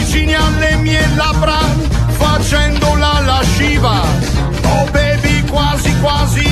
vicini alle mie labbra, facendo la lasciva. Oh baby, quasi quasi